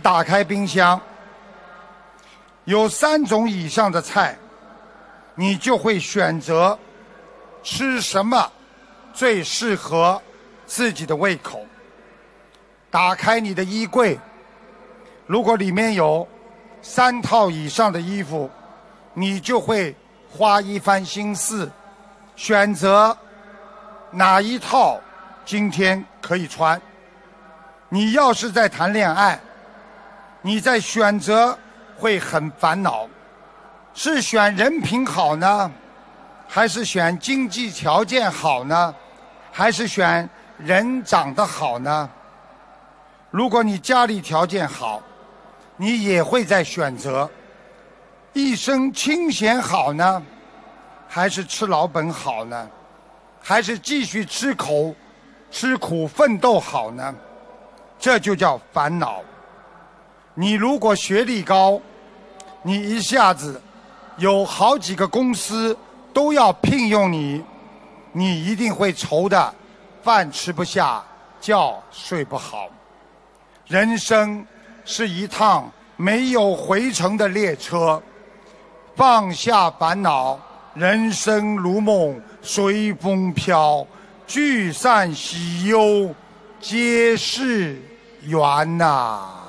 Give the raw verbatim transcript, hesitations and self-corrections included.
打开冰箱，有三种以上的菜，你就会选择吃什么最适合自己的胃口。打开你的衣柜，如果里面有三套以上的衣服，你就会花一番心思选择哪一套今天可以穿。你要是在谈恋爱，你在选择会很烦恼，是选人品好呢，还是选经济条件好呢，还是选人长得好呢？如果你家里条件好，你也会在选择一生清闲好呢，还是吃老本好呢，还是继续吃口吃苦奋斗好呢？这就叫烦恼。你如果学历高，你一下子有好几个公司都要聘用你，你一定会愁得饭吃不下，觉睡不好。人生是一趟没有回程的列车，放下烦恼，人生如梦，随风飘，聚散喜忧皆是缘呐、啊